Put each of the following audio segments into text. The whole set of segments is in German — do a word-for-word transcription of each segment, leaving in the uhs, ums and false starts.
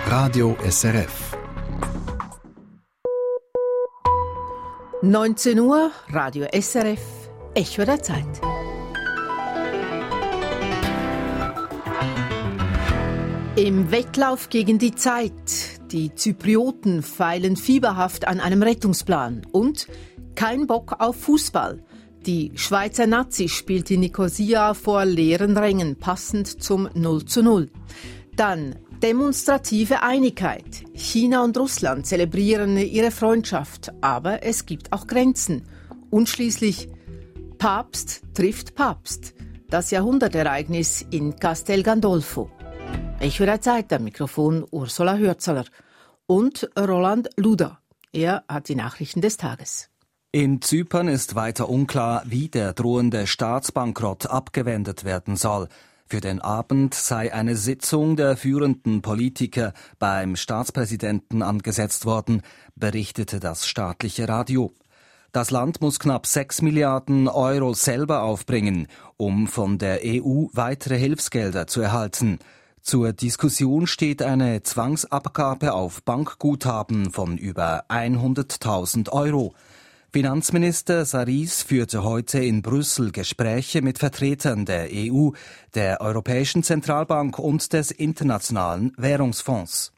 Radio S R F. neunzehn Uhr, Radio S R F, Echo der Zeit. Im Wettlauf gegen die Zeit. Die Zyprioten feilen fieberhaft an einem Rettungsplan. Und kein Bock auf Fußball. Die Schweizer Nazi spielt in Nikosia vor leeren Rängen, passend zum null zu null. Dann demonstrative Einigkeit. China und Russland zelebrieren ihre Freundschaft, aber es gibt auch Grenzen. Und schließlich Papst trifft Papst. Das Jahrhundertereignis in Castel Gandolfo. Echo der Zeit, am Mikrofon Ursula Hürzeler und Roland Luder. Er hat die Nachrichten des Tages. In Zypern ist weiter unklar, wie der drohende Staatsbankrott abgewendet werden soll. Für den Abend sei eine Sitzung der führenden Politiker beim Staatspräsidenten angesetzt worden, berichtete das staatliche Radio. Das Land muss knapp sechs Milliarden Euro selber aufbringen, um von der E U weitere Hilfsgelder zu erhalten. Zur Diskussion steht eine Zwangsabgabe auf Bankguthaben von über hunderttausend Euro. Finanzminister Saris führte heute in Brüssel Gespräche mit Vertretern der E U, der Europäischen Zentralbank und des Internationalen Währungsfonds.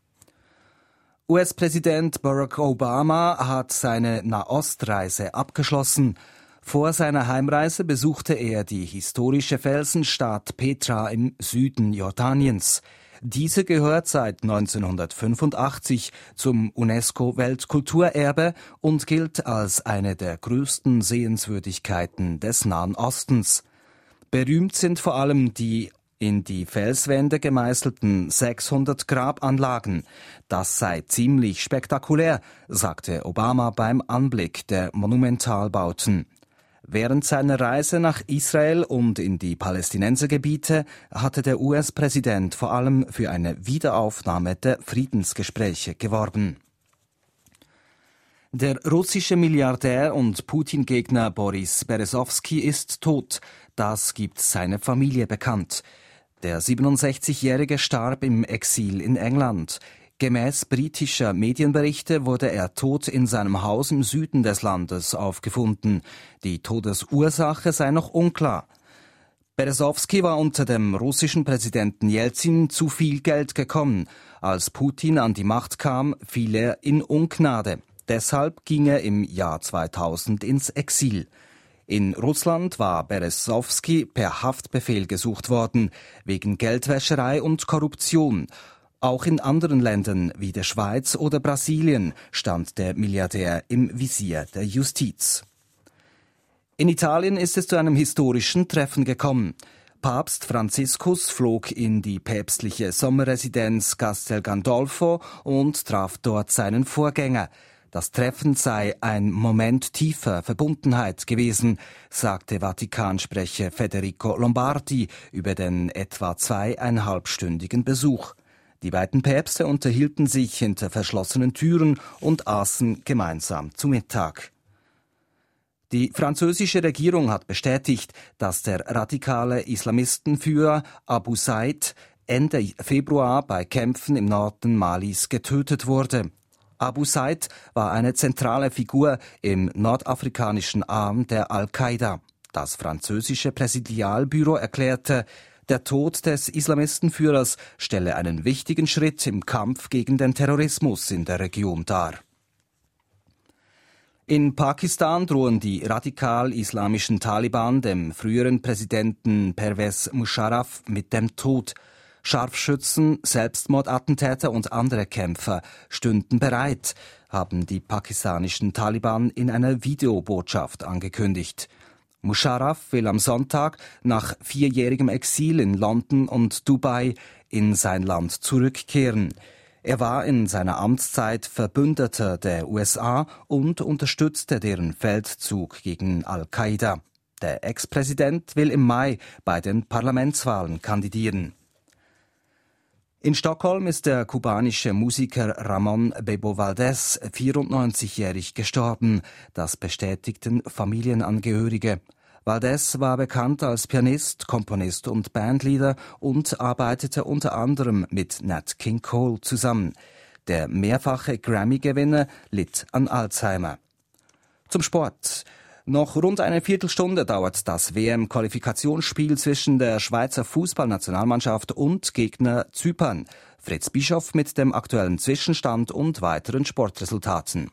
U S-Präsident Barack Obama hat seine Nahostreise abgeschlossen. Vor seiner Heimreise besuchte er die historische Felsenstadt Petra im Süden Jordaniens. Diese gehört seit neunzehnhundertfünfundachtzig zum UNESCO-Weltkulturerbe und gilt als eine der größten Sehenswürdigkeiten des Nahen Ostens. Berühmt sind vor allem die in die Felswände gemeißelten sechshundert Grabanlagen. Das sei ziemlich spektakulär, sagte Obama beim Anblick der Monumentalbauten. Während seiner Reise nach Israel und in die Palästinensergebiete hatte der U S-Präsident vor allem für eine Wiederaufnahme der Friedensgespräche geworben. Der russische Milliardär und Putin-Gegner Boris Berezowski ist tot. Das gibt seine Familie bekannt. Der siebenundsechzigjährige starb im Exil in England. Gemäß britischer Medienberichte wurde er tot in seinem Haus im Süden des Landes aufgefunden. Die Todesursache sei noch unklar. Berezowski war unter dem russischen Präsidenten Jelzin zu viel Geld gekommen. Als Putin an die Macht kam, fiel er in Ungnade. Deshalb ging er im Jahr zweitausend ins Exil. In Russland war Berezowski per Haftbefehl gesucht worden, wegen Geldwäscherei und Korruption. Auch in anderen Ländern wie der Schweiz oder Brasilien stand der Milliardär im Visier der Justiz. In Italien ist es zu einem historischen Treffen gekommen. Papst Franziskus flog in die päpstliche Sommerresidenz Castel Gandolfo und traf dort seinen Vorgänger. Das Treffen sei ein Moment tiefer Verbundenheit gewesen, sagte Vatikansprecher Federico Lombardi über den etwa zweieinhalbstündigen Besuch. Die beiden Päpste unterhielten sich hinter verschlossenen Türen und aßen gemeinsam zu Mittag. Die französische Regierung hat bestätigt, dass der radikale Islamistenführer Abu Said Ende Februar bei Kämpfen im Norden Malis getötet wurde. Abu Said war eine zentrale Figur im nordafrikanischen Arm der Al-Qaida. Das französische Präsidialbüro erklärte, der Tod des Islamistenführers stelle einen wichtigen Schritt im Kampf gegen den Terrorismus in der Region dar. In Pakistan drohen die radikal-islamischen Taliban dem früheren Präsidenten Pervez Musharraf mit dem Tod. Scharfschützen, Selbstmordattentäter und andere Kämpfer stünden bereit, haben die pakistanischen Taliban in einer Videobotschaft angekündigt. Musharraf will am Sonntag nach vierjährigem Exil in London und Dubai in sein Land zurückkehren. Er war in seiner Amtszeit Verbündeter der U S A und unterstützte deren Feldzug gegen Al-Qaida. Der Ex-Präsident will im Mai bei den Parlamentswahlen kandidieren. In Stockholm ist der kubanische Musiker Ramon Bebo Valdez vierundneunzigjährig gestorben. Das bestätigten Familienangehörige. Valdez war bekannt als Pianist, Komponist und Bandleader und arbeitete unter anderem mit Nat King Cole zusammen. Der mehrfache Grammy-Gewinner litt an Alzheimer. Zum Sport. Noch rund eine Viertelstunde dauert das W M-Qualifikationsspiel zwischen der Schweizer Fußballnationalmannschaft und Gegner Zypern. Fritz Bischoff mit dem aktuellen Zwischenstand und weiteren Sportresultaten.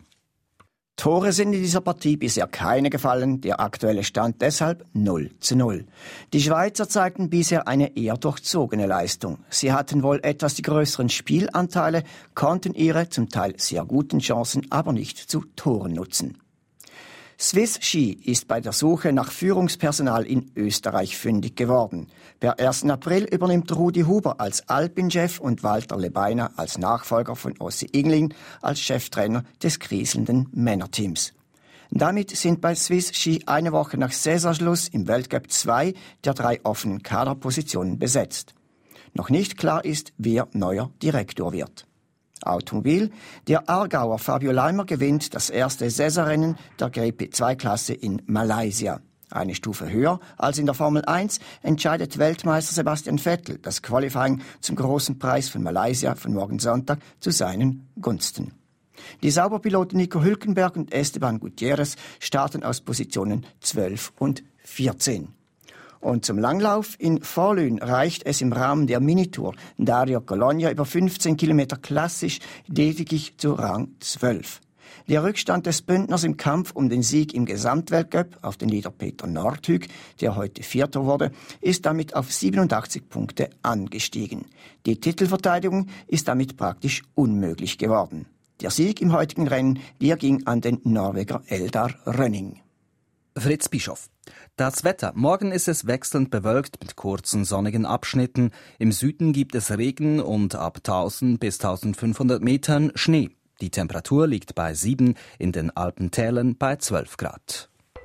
Tore sind in dieser Partie bisher keine gefallen, der aktuelle Stand deshalb null zu null. Die Schweizer zeigten bisher eine eher durchzogene Leistung. Sie hatten wohl etwas die größeren Spielanteile, konnten ihre zum Teil sehr guten Chancen aber nicht zu Toren nutzen. Swiss Ski ist bei der Suche nach Führungspersonal in Österreich fündig geworden. Per ersten April übernimmt Rudi Huber als Alpin-Chef und Walter Lebeiner als Nachfolger von Ossi Ingling als Cheftrainer des kriselnden Männerteams. Damit sind bei Swiss Ski eine Woche nach Saisonschluss im Weltcup zwei der drei offenen Kaderpositionen besetzt. Noch nicht klar ist, wer neuer Direktor wird. Automobil. Der Aargauer Fabio Leimer gewinnt das erste Saisonrennen der G P zwei Klasse in Malaysia. Eine Stufe höher als in der Formel eins entscheidet Weltmeister Sebastian Vettel das Qualifying zum großen Preis von Malaysia von morgen Sonntag zu seinen Gunsten. Die Sauberpiloten Nico Hülkenberg und Esteban Gutierrez starten aus Positionen zwölf und vierzehn. Und zum Langlauf in Vorlühen reicht es im Rahmen der Minitour Dario Colonia über fünfzehn Kilometer klassisch lediglich zu Rang zwölf. Der Rückstand des Bündners im Kampf um den Sieg im Gesamtweltcup auf den Leader Peter Nordhüg, der heute Vierter wurde, ist damit auf siebenundachtzig Punkte angestiegen. Die Titelverteidigung ist damit praktisch unmöglich geworden. Der Sieg im heutigen Rennen, der ging an den Norweger Eldar Rönning. Fritz Bischoff. Das Wetter. Morgen ist es wechselnd bewölkt mit kurzen sonnigen Abschnitten. Im Süden gibt es Regen und ab tausend bis eintausendfünfhundert Metern Schnee. Die Temperatur liegt bei sieben, in den Alpentälern bei zwölf Grad.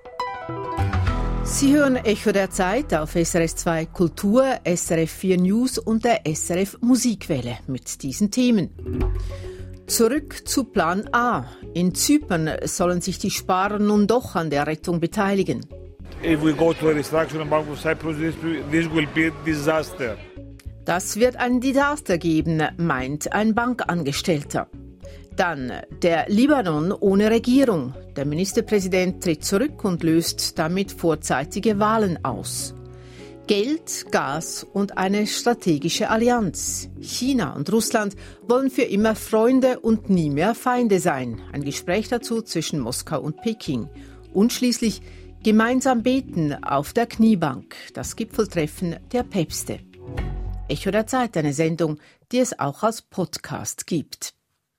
Sie hören Echo der Zeit auf S R S zwei Kultur, S R F vier News und der S R F Musikwelle mit diesen Themen. Zurück zu Plan A. In Zypern sollen sich die Sparer nun doch an der Rettung beteiligen. If we go to a restructuring bank of Cyprus, this, this will be a disaster. Das wird ein Desaster geben, meint ein Bankangestellter. Dann der Libanon ohne Regierung. Der Ministerpräsident tritt zurück und löst damit vorzeitige Wahlen aus. Geld, Gas und eine strategische Allianz. China und Russland wollen für immer Freunde und nie mehr Feinde sein. Ein Gespräch dazu zwischen Moskau und Peking. Und schließlich gemeinsam beten auf der Kniebank. Das Gipfeltreffen der Päpste. Echo der Zeit, eine Sendung, die es auch als Podcast gibt.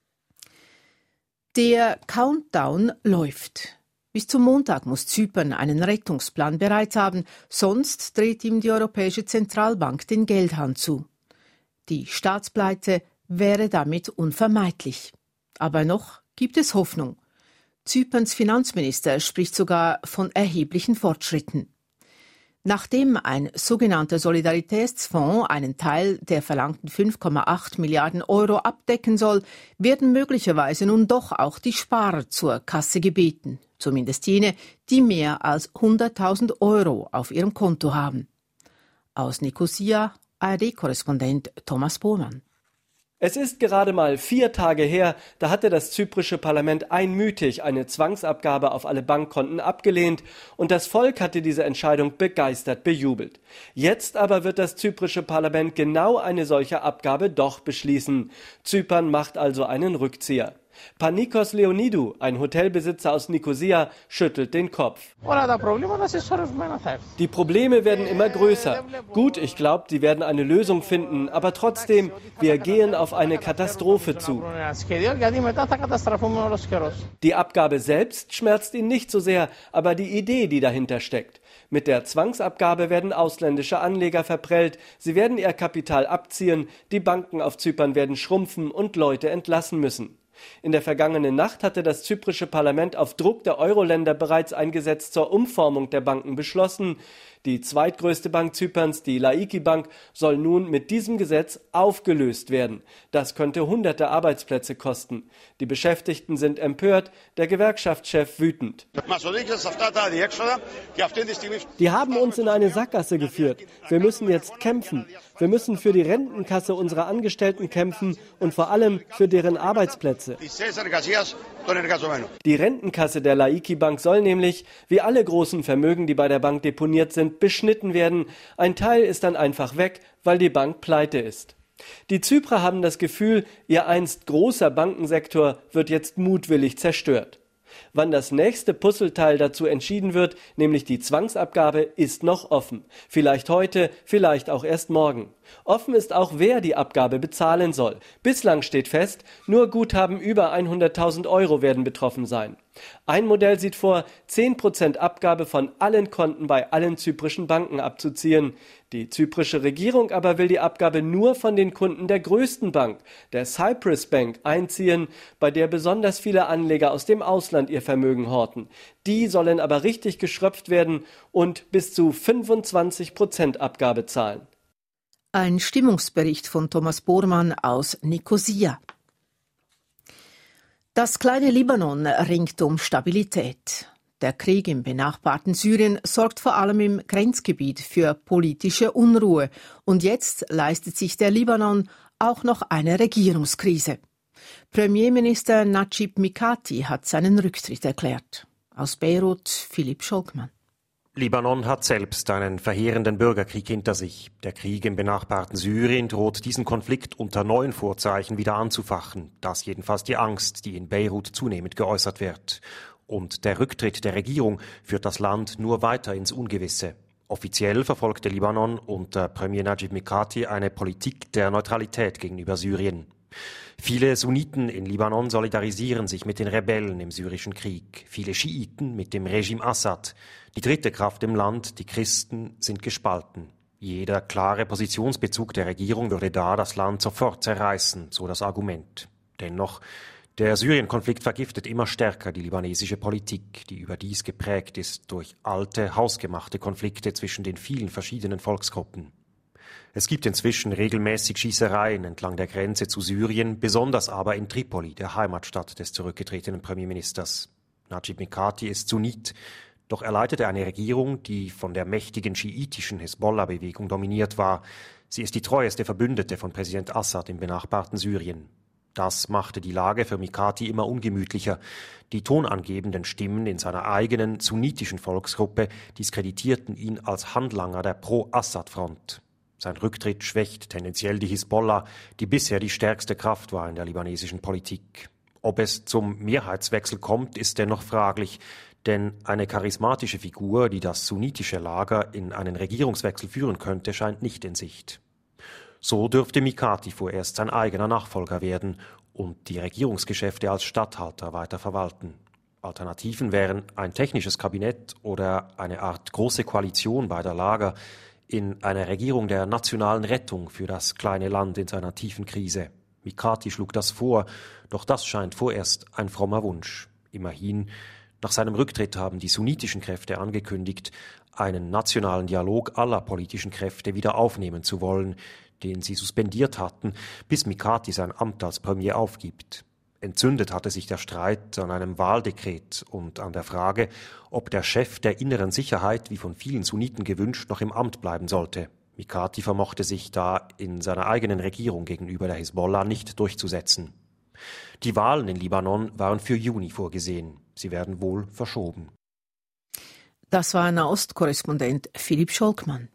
Der Countdown läuft. Bis zum Montag muss Zypern einen Rettungsplan bereit haben, sonst dreht ihm die Europäische Zentralbank den Geldhahn zu. Die Staatspleite wäre damit unvermeidlich. Aber noch gibt es Hoffnung. Zyperns Finanzminister spricht sogar von erheblichen Fortschritten. Nachdem ein sogenannter Solidaritätsfonds einen Teil der verlangten fünf Komma acht Milliarden Euro abdecken soll, werden möglicherweise nun doch auch die Sparer zur Kasse gebeten. Zumindest jene, die mehr als hunderttausend Euro auf ihrem Konto haben. Aus Nikosia, A R D-Korrespondent Thomas Bohlmann. Es ist gerade mal vier Tage her, da hatte das zyprische Parlament einmütig eine Zwangsabgabe auf alle Bankkonten abgelehnt und das Volk hatte diese Entscheidung begeistert bejubelt. Jetzt aber wird das zyprische Parlament genau eine solche Abgabe doch beschließen. Zypern macht also einen Rückzieher. Panikos Leonidou, ein Hotelbesitzer aus Nikosia, schüttelt den Kopf. Die Probleme werden immer größer. Gut, ich glaube, die werden eine Lösung finden, aber trotzdem, wir gehen auf eine Katastrophe zu. Die Abgabe selbst schmerzt ihn nicht so sehr, aber die Idee, die dahinter steckt. Mit der Zwangsabgabe werden ausländische Anleger verprellt, sie werden ihr Kapital abziehen, die Banken auf Zypern werden schrumpfen und Leute entlassen müssen. In der vergangenen Nacht hatte das zyprische Parlament auf Druck der Euro-Länder bereits ein Gesetz zur Umformung der Banken beschlossen. Die zweitgrößte Bank Zyperns, die Laiki Bank, soll nun mit diesem Gesetz aufgelöst werden. Das könnte hunderte Arbeitsplätze kosten. Die Beschäftigten sind empört, der Gewerkschaftschef wütend. Die haben uns in eine Sackgasse geführt. Wir müssen jetzt kämpfen. Wir müssen für die Rentenkasse unserer Angestellten kämpfen und vor allem für deren Arbeitsplätze. Die Rentenkasse der Laiki Bank soll nämlich, wie alle großen Vermögen, die bei der Bank deponiert sind, beschnitten werden. Ein Teil ist dann einfach weg, weil die Bank pleite ist. Die Zyprer haben das Gefühl, ihr einst großer Bankensektor wird jetzt mutwillig zerstört. Wann das nächste Puzzleteil dazu entschieden wird, nämlich die Zwangsabgabe, ist noch offen. Vielleicht heute, vielleicht auch erst morgen. Offen ist auch, wer die Abgabe bezahlen soll. Bislang steht fest, nur Guthaben über hunderttausend Euro werden betroffen sein. Ein Modell sieht vor, zehn Prozent Abgabe von allen Konten bei allen zyprischen Banken abzuziehen. Die zyprische Regierung aber will die Abgabe nur von den Kunden der größten Bank, der Cyprus Bank, einziehen, bei der besonders viele Anleger aus dem Ausland ihr Vermögen horten. Die sollen aber richtig geschröpft werden und bis zu fünfundzwanzig Prozent Abgabe zahlen. Ein Stimmungsbericht von Thomas Bormann aus Nikosia. Das kleine Libanon ringt um Stabilität. Der Krieg im benachbarten Syrien sorgt vor allem im Grenzgebiet für politische Unruhe. Und jetzt leistet sich der Libanon auch noch eine Regierungskrise. Premierminister Najib Mikati hat seinen Rücktritt erklärt. Aus Beirut Philipp Scholkmann. Libanon hat selbst einen verheerenden Bürgerkrieg hinter sich. Der Krieg im benachbarten Syrien droht diesen Konflikt unter neuen Vorzeichen wieder anzufachen. Das jedenfalls die Angst, die in Beirut zunehmend geäußert wird. Und der Rücktritt der Regierung führt das Land nur weiter ins Ungewisse. Offiziell verfolgte Libanon unter Premier Najib Mikati eine Politik der Neutralität gegenüber Syrien. Viele Sunniten in Libanon solidarisieren sich mit den Rebellen im syrischen Krieg. Viele Schiiten mit dem Regime Assad. Die dritte Kraft im Land, die Christen, sind gespalten. Jeder klare Positionsbezug der Regierung würde da das Land sofort zerreißen, so das Argument. Dennoch, der Syrien-Konflikt vergiftet immer stärker die libanesische Politik, die überdies geprägt ist durch alte, hausgemachte Konflikte zwischen den vielen verschiedenen Volksgruppen. Es gibt inzwischen regelmäßig Schießereien entlang der Grenze zu Syrien, besonders aber in Tripoli, der Heimatstadt des zurückgetretenen Premierministers. Najib Mikati ist Sunnit, doch er leitete eine Regierung, die von der mächtigen schiitischen Hisbollah-Bewegung dominiert war. Sie ist die treueste Verbündete von Präsident Assad im benachbarten Syrien. Das machte die Lage für Mikati immer ungemütlicher. Die tonangebenden Stimmen in seiner eigenen sunnitischen Volksgruppe diskreditierten ihn als Handlanger der Pro-Assad-Front. Sein Rücktritt schwächt tendenziell die Hisbollah, die bisher die stärkste Kraft war in der libanesischen Politik. Ob es zum Mehrheitswechsel kommt, ist dennoch fraglich, denn eine charismatische Figur, die das sunnitische Lager in einen Regierungswechsel führen könnte, scheint nicht in Sicht. So dürfte Mikati vorerst sein eigener Nachfolger werden und die Regierungsgeschäfte als Statthalter weiter verwalten. Alternativen wären ein technisches Kabinett oder eine Art große Koalition beider Lager in einer Regierung der nationalen Rettung für das kleine Land in seiner tiefen Krise. Mikati schlug das vor, doch das scheint vorerst ein frommer Wunsch. Immerhin, nach seinem Rücktritt haben die sunnitischen Kräfte angekündigt, einen nationalen Dialog aller politischen Kräfte wieder aufnehmen zu wollen, den sie suspendiert hatten, bis Mikati sein Amt als Premier aufgibt. Entzündet hatte sich der Streit an einem Wahldekret und an der Frage, ob der Chef der inneren Sicherheit, wie von vielen Sunniten gewünscht, noch im Amt bleiben sollte. Mikati vermochte sich da in seiner eigenen Regierung gegenüber der Hisbollah nicht durchzusetzen. Die Wahlen in Libanon waren für Juni vorgesehen. Sie werden wohl verschoben. Das war Nahostkorrespondent Philipp Scholkmann.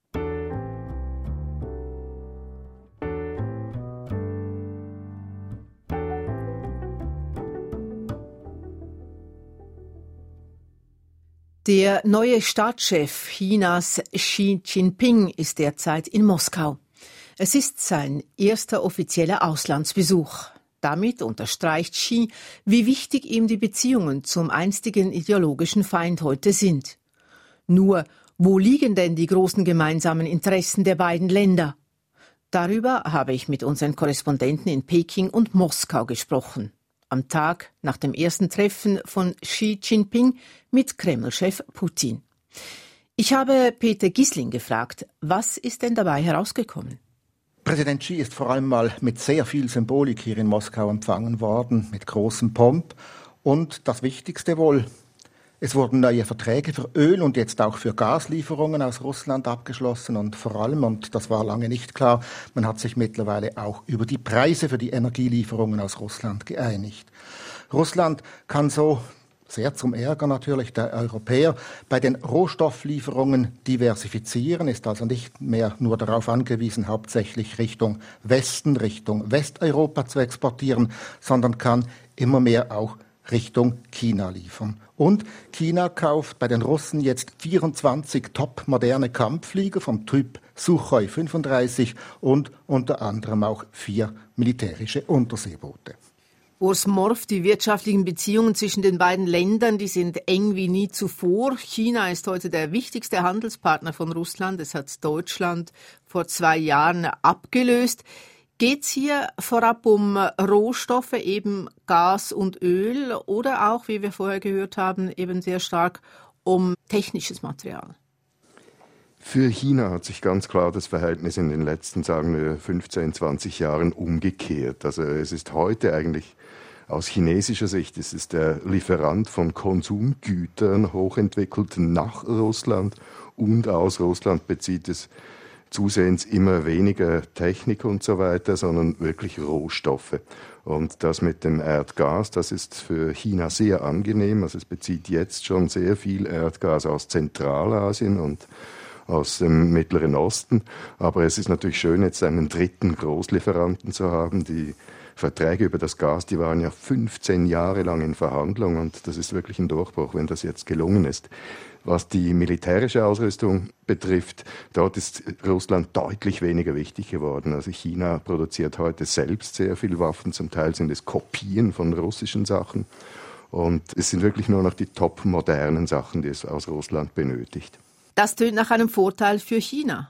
Der neue Staatschef Chinas Xi Jinping ist derzeit in Moskau. Es ist sein erster offizieller Auslandsbesuch. Damit unterstreicht Xi, wie wichtig ihm die Beziehungen zum einstigen ideologischen Feind heute sind. Nur, wo liegen denn die großen gemeinsamen Interessen der beiden Länder? Darüber habe ich mit unseren Korrespondenten in Peking und Moskau gesprochen. Am Tag nach dem ersten Treffen von Xi Jinping mit Kreml-Chef Putin. Ich habe Peter Gisling gefragt, was ist denn dabei herausgekommen? Präsident Xi ist vor allem mal mit sehr viel Symbolik hier in Moskau empfangen worden, mit großem Pomp. Und das Wichtigste wohl, es wurden neue Verträge für Öl und jetzt auch für Gaslieferungen aus Russland abgeschlossen. Und vor allem, und das war lange nicht klar, man hat sich mittlerweile auch über die Preise für die Energielieferungen aus Russland geeinigt. Russland kann so, sehr zum Ärger natürlich der Europäer, bei den Rohstofflieferungen diversifizieren, ist also nicht mehr nur darauf angewiesen, hauptsächlich Richtung Westen, Richtung Westeuropa zu exportieren, sondern kann immer mehr auch Richtung China liefern. Und China kauft bei den Russen jetzt vierundzwanzig top-moderne Kampfflieger vom Typ Suchoi fünfunddreißig und unter anderem auch vier militärische Unterseeboote. Urs Morf, die wirtschaftlichen Beziehungen zwischen den beiden Ländern, die sind eng wie nie zuvor. China ist heute der wichtigste Handelspartner von Russland. Es hat Deutschland vor zwei Jahren abgelöst. Geht es hier vorab um Rohstoffe, eben Gas und Öl, oder auch, wie wir vorher gehört haben, eben sehr stark um technisches Material? Für China hat sich ganz klar das Verhältnis in den letzten, sagen wir, fünfzehn, zwanzig Jahren umgekehrt. Also es ist heute eigentlich aus chinesischer Sicht, es ist der Lieferant von Konsumgütern, hochentwickelten nach Russland, und aus Russland bezieht es zusehends immer weniger Technik und so weiter, sondern wirklich Rohstoffe. Und das mit dem Erdgas, das ist für China sehr angenehm. Also es bezieht jetzt schon sehr viel Erdgas aus Zentralasien und aus dem Mittleren Osten. Aber es ist natürlich schön, jetzt einen dritten Großlieferanten zu haben. Die Verträge über das Gas, die waren ja fünfzehn Jahre lang in Verhandlung, und das ist wirklich ein Durchbruch, wenn das jetzt gelungen ist. Was die militärische Ausrüstung betrifft, dort ist Russland deutlich weniger wichtig geworden. Also China produziert heute selbst sehr viel Waffen, zum Teil sind es Kopien von russischen Sachen. Und es sind wirklich nur noch die top modernen Sachen, die es aus Russland benötigt. Das tönt nach einem Vorteil für China.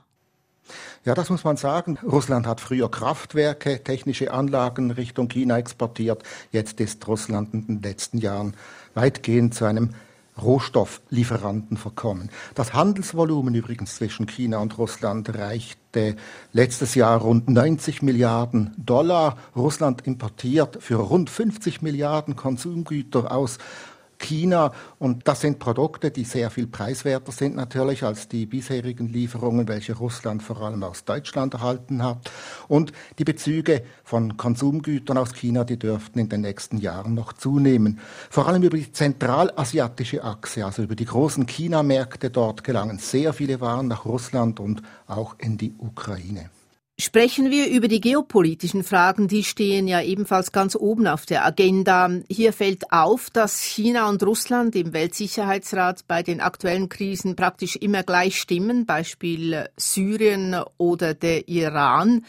Ja, das muss man sagen. Russland hat früher Kraftwerke, technische Anlagen Richtung China exportiert. Jetzt ist Russland in den letzten Jahren weitgehend zu einem Rohstofflieferanten verkommen. Das Handelsvolumen übrigens zwischen China und Russland reichte letztes Jahr rund neunzig Milliarden Dollar. Russland importiert für rund fünfzig Milliarden Konsumgüter aus China, und das sind Produkte, die sehr viel preiswerter sind natürlich als die bisherigen Lieferungen, welche Russland vor allem aus Deutschland erhalten hat. Und die Bezüge von Konsumgütern aus China, die dürften in den nächsten Jahren noch zunehmen. Vor allem über die zentralasiatische Achse, also über die großen China-Märkte dort, gelangen sehr viele Waren nach Russland und auch in die Ukraine. Sprechen wir über die geopolitischen Fragen, die stehen ja ebenfalls ganz oben auf der Agenda. Hier fällt auf, dass China und Russland im Weltsicherheitsrat bei den aktuellen Krisen praktisch immer gleich stimmen, Beispiel Syrien oder der Iran.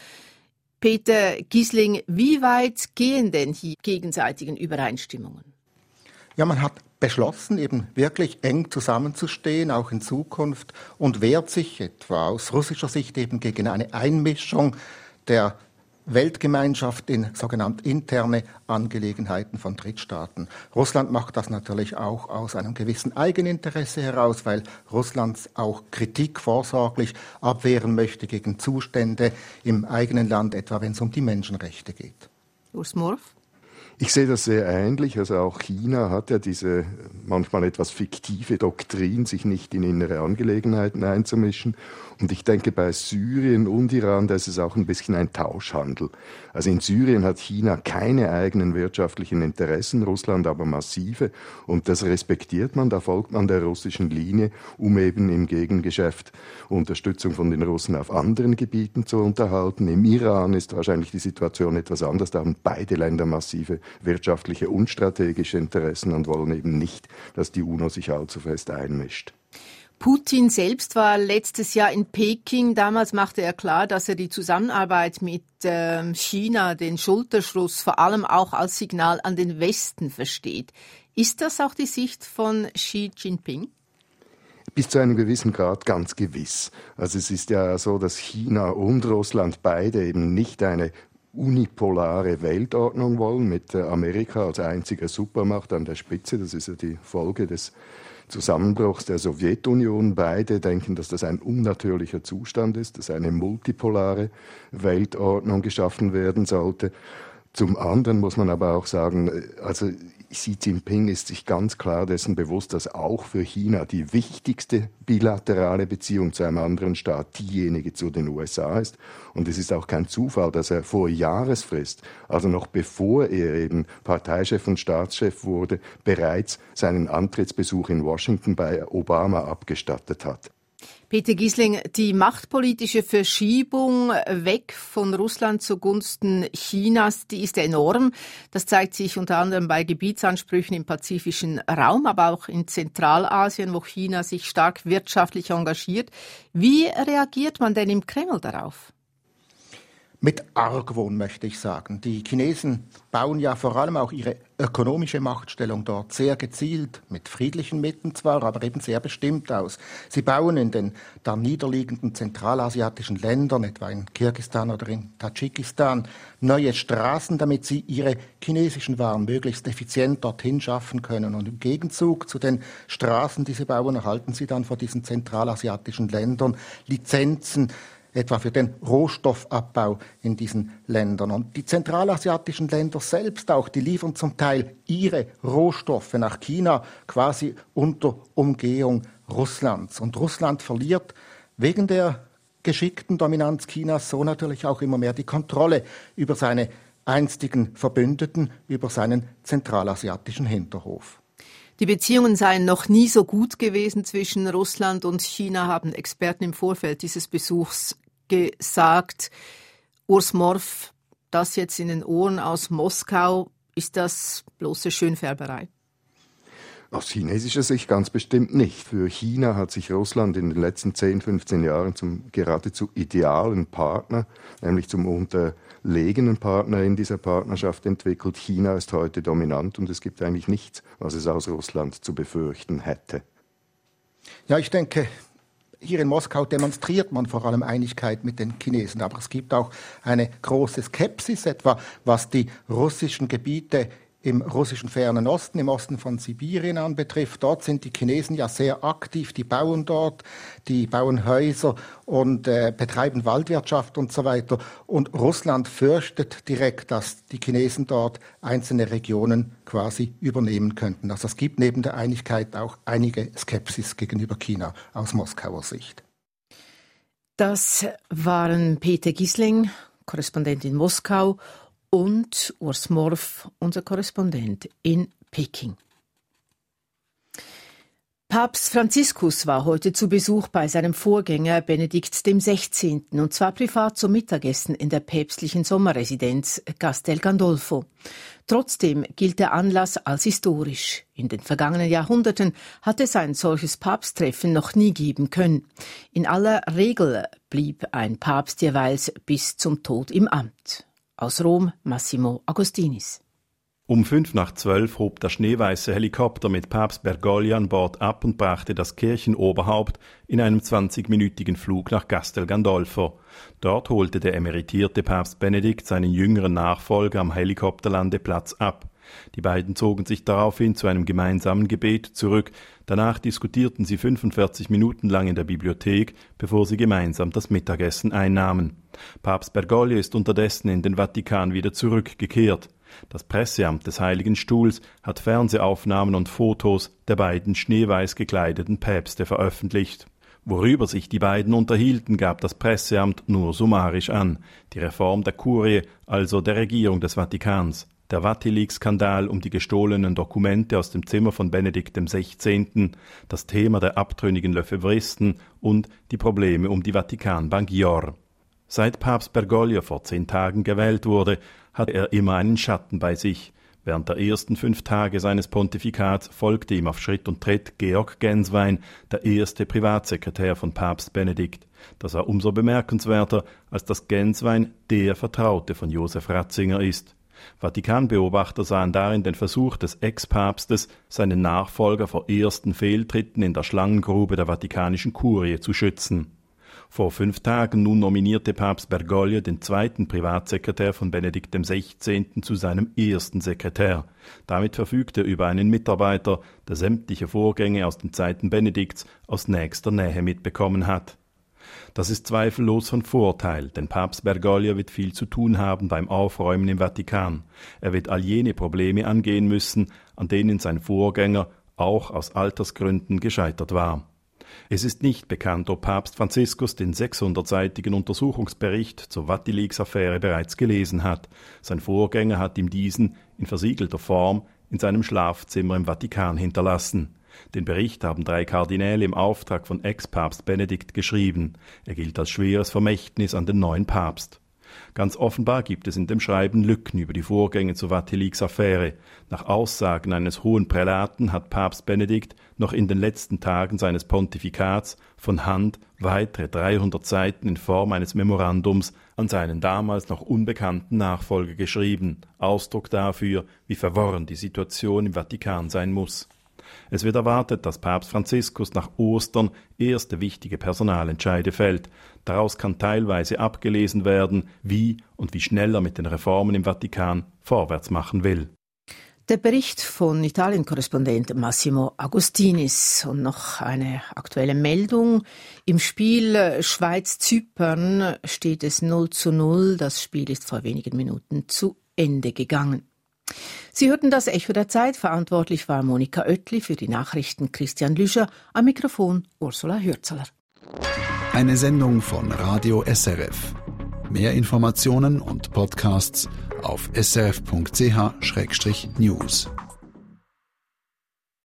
Peter Gisling, wie weit gehen denn hier gegenseitigen Übereinstimmungen? Ja, man hat beschlossen, eben wirklich eng zusammenzustehen, auch in Zukunft, und wehrt sich etwa aus russischer Sicht eben gegen eine Einmischung der Weltgemeinschaft in sogenannte interne Angelegenheiten von Drittstaaten. Russland macht das natürlich auch aus einem gewissen Eigeninteresse heraus, weil Russland auch Kritik vorsorglich abwehren möchte gegen Zustände im eigenen Land, etwa wenn es um die Menschenrechte geht. Urs Morf? Ich sehe das sehr ähnlich. Also auch China hat ja diese manchmal etwas fiktive Doktrin, sich nicht in innere Angelegenheiten einzumischen. Und ich denke, bei Syrien und Iran, da ist es auch ein bisschen ein Tauschhandel. Also in Syrien hat China keine eigenen wirtschaftlichen Interessen, Russland aber massive. Und das respektiert man, da folgt man der russischen Linie, um eben im Gegengeschäft Unterstützung von den Russen auf anderen Gebieten zu unterhalten. Im Iran ist wahrscheinlich die Situation etwas anders. Da haben beide Länder massive wirtschaftliche und strategische Interessen und wollen eben nicht, dass die UNO sich allzu fest einmischt. Putin selbst war letztes Jahr in Peking. Damals machte er klar, dass er die Zusammenarbeit mit äh, China, den Schulterschluss, vor allem auch als Signal an den Westen versteht. Ist das auch die Sicht von Xi Jinping? Bis zu einem gewissen Grad ganz gewiss. Also es ist ja so, dass China und Russland beide eben nicht eine unipolare Weltordnung wollen, mit Amerika als einziger Supermacht an der Spitze. Das ist ja die Folge des Zusammenbruchs der Sowjetunion. Beide denken, dass das ein unnatürlicher Zustand ist, dass eine multipolare Weltordnung geschaffen werden sollte. Zum anderen muss man aber auch sagen, also Xi Jinping ist sich ganz klar dessen bewusst, dass auch für China die wichtigste bilaterale Beziehung zu einem anderen Staat diejenige zu den U S A ist. Und es ist auch kein Zufall, dass er vor Jahresfrist, also noch bevor er eben Parteichef und Staatschef wurde, bereits seinen Antrittsbesuch in Washington bei Obama abgestattet hat. Peter Gisling, die machtpolitische Verschiebung weg von Russland zugunsten Chinas, die ist enorm. Das zeigt sich unter anderem bei Gebietsansprüchen im pazifischen Raum, aber auch in Zentralasien, wo China sich stark wirtschaftlich engagiert. Wie reagiert man denn im Kreml darauf? Mit Argwohn, möchte ich sagen. Die Chinesen bauen ja vor allem auch ihre ökonomische Machtstellung dort sehr gezielt, mit friedlichen Mitteln zwar, aber eben sehr bestimmt aus. Sie bauen in den da niederliegenden zentralasiatischen Ländern, etwa in Kirgisistan oder in Tadschikistan, neue Straßen, damit sie ihre chinesischen Waren möglichst effizient dorthin schaffen können. Und im Gegenzug zu den Straßen, die sie bauen, erhalten sie dann vor diesen zentralasiatischen Ländern Lizenzen, etwa für den Rohstoffabbau in diesen Ländern. Und die zentralasiatischen Länder selbst auch, die liefern zum Teil ihre Rohstoffe nach China, quasi unter Umgehung Russlands. Und Russland verliert wegen der geschickten Dominanz Chinas so natürlich auch immer mehr die Kontrolle über seine einstigen Verbündeten, über seinen zentralasiatischen Hinterhof. Die Beziehungen seien noch nie so gut gewesen zwischen Russland und China, haben Experten im Vorfeld dieses Besuchs gesagt. Urs Morf, das jetzt in den Ohren aus Moskau, ist das bloße Schönfärberei? Aus chinesischer Sicht ganz bestimmt nicht. Für China hat sich Russland in den letzten zehn, fünfzehn Jahren zum geradezu idealen Partner, nämlich zum unterlegenen Partner in dieser Partnerschaft entwickelt. China ist heute dominant und es gibt eigentlich nichts, was es aus Russland zu befürchten hätte. Ja, ich denke, hier in Moskau demonstriert man vor allem Einigkeit mit den Chinesen, aber es gibt auch eine große Skepsis, etwa was die russischen Gebiete im russischen Fernen Osten, im Osten von Sibirien anbetrifft. Dort sind die Chinesen ja sehr aktiv, die bauen dort, die bauen Häuser und äh, betreiben Waldwirtschaft und so weiter. Und Russland fürchtet direkt, dass die Chinesen dort einzelne Regionen quasi übernehmen könnten. Also es gibt neben der Einigkeit auch einige Skepsis gegenüber China aus Moskauer Sicht. Das waren Peter Gisling, Korrespondent in Moskau, und Urs Morf, unser Korrespondent in Peking. Papst Franziskus war heute zu Besuch bei seinem Vorgänger Benedikt der Sechzehnte. und zwar privat zum Mittagessen in der päpstlichen Sommerresidenz Castel Gandolfo. Trotzdem gilt der Anlass als historisch. In den vergangenen Jahrhunderten hat es ein solches Papsttreffen noch nie geben können. In aller Regel blieb ein Papst jeweils bis zum Tod im Amt. Aus Rom, Massimo Agostinis. Um fünf nach zwölf hob der schneeweiße Helikopter mit Papst Bergoglio an Bord ab und brachte das Kirchenoberhaupt in einem zwanzigminütigen Flug nach Castel Gandolfo. Dort holte der emeritierte Papst Benedikt seinen jüngeren Nachfolger am Helikopterlandeplatz ab. Die beiden zogen sich daraufhin zu einem gemeinsamen Gebet zurück. Danach diskutierten sie fünfundvierzig Minuten lang in der Bibliothek, bevor sie gemeinsam das Mittagessen einnahmen. Papst Bergoglio ist unterdessen in den Vatikan wieder zurückgekehrt. Das Presseamt des Heiligen Stuhls hat Fernsehaufnahmen und Fotos der beiden schneeweiß gekleideten Päpste veröffentlicht. Worüber sich die beiden unterhielten, gab das Presseamt nur summarisch an. Die Reform der Kurie, also der Regierung des Vatikans. Der Vatileaks-Skandal um die gestohlenen Dokumente aus dem Zimmer von Benedikt der Sechzehnte., das Thema der abtrünnigen Lefevristen und die Probleme um die Vatikanbank Gior. Seit Papst Bergoglio vor zehn Tagen gewählt wurde, hat er immer einen Schatten bei sich. Während der ersten fünf Tage seines Pontifikats folgte ihm auf Schritt und Tritt Georg Genswein, der erste Privatsekretär von Papst Benedikt. Das war umso bemerkenswerter, als dass Genswein der Vertraute von Josef Ratzinger ist. Vatikanbeobachter sahen darin den Versuch des Ex-Papstes, seinen Nachfolger vor ersten Fehltritten in der Schlangengrube der vatikanischen Kurie zu schützen. Vor fünf Tagen nun nominierte Papst Bergoglio den zweiten Privatsekretär von Benedikt dem Sechzehnten zu seinem ersten Sekretär. Damit verfügt er über einen Mitarbeiter, der sämtliche Vorgänge aus den Zeiten Benedikts aus nächster Nähe mitbekommen hat. Das ist zweifellos von Vorteil, denn Papst Bergoglio wird viel zu tun haben beim Aufräumen im Vatikan. Er wird all jene Probleme angehen müssen, an denen sein Vorgänger auch aus Altersgründen gescheitert war. Es ist nicht bekannt, ob Papst Franziskus den sechshundertseitigen Untersuchungsbericht zur WikiLeaks-Affäre bereits gelesen hat. Sein Vorgänger hat ihm diesen in versiegelter Form in seinem Schlafzimmer im Vatikan hinterlassen. Den Bericht haben drei Kardinäle im Auftrag von Ex-Papst Benedikt geschrieben. Er gilt als schweres Vermächtnis an den neuen Papst. Ganz offenbar gibt es in dem Schreiben Lücken über die Vorgänge zur WikiLeaks-Affäre. Nach Aussagen eines hohen Prälaten hat Papst Benedikt noch in den letzten Tagen seines Pontifikats von Hand weitere dreihundert Seiten in Form eines Memorandums an seinen damals noch unbekannten Nachfolger geschrieben. Ausdruck dafür, wie verworren die Situation im Vatikan sein muss. Es wird erwartet, dass Papst Franziskus nach Ostern erste wichtige Personalentscheide fällt. Daraus kann teilweise abgelesen werden, wie und wie schnell er mit den Reformen im Vatikan vorwärts machen will. Der Bericht von Italien-Korrespondent Massimo Agostinis. Und noch eine aktuelle Meldung. Im Spiel Schweiz-Zypern steht es null zu null. Das Spiel ist vor wenigen Minuten zu Ende gegangen. Sie hörten das Echo der Zeit. Verantwortlich war Monika Oetli, für die Nachrichten Christian Lüscher, am Mikrofon Ursula Hürzeler. Eine Sendung von Radio S R F. Mehr Informationen und Podcasts auf s r f punkt c h slash news.